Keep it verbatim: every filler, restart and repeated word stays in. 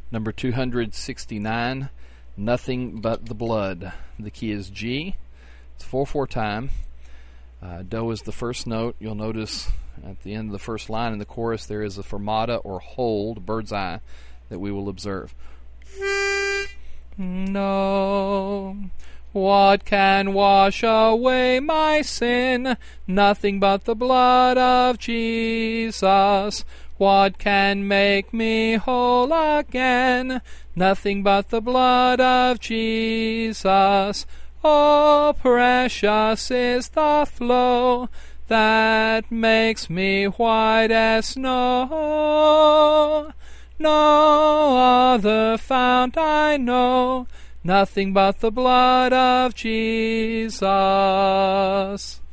Number two hundred sixty-nine, Nothing But the Blood. The key is G. It's four four time. Uh, Do is the first note. You'll notice at the end of the first line in the chorus there is a fermata or hold, bird's eye, that we will observe. No, what can wash away my sin? Nothing but the blood of Jesus. What can make me whole again? Nothing but the blood of Jesus. Oh, precious is the flow that makes me white as snow. No other fount I know, nothing but the blood of Jesus.